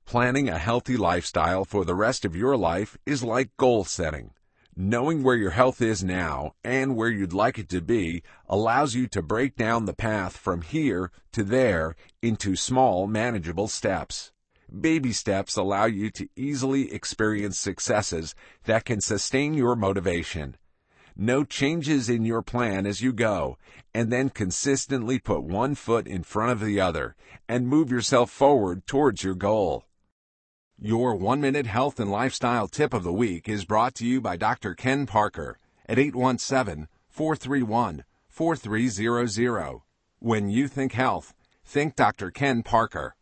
Planning a healthy lifestyle for the rest of your life is like goal setting. Knowing where your health is now and where you'd like it to be allows you to break down the path from here to there into small, manageable steps. Baby steps allow you to easily experience successes that can sustain your motivation. Note changes in your plan as you go, and then consistently put one foot in front of the other and move yourself forward towards your goal. Your 1-minute health and lifestyle tip of the week is brought to you by Dr. Ken Parker at 817-431-4300. When you think health, think Dr. Ken Parker.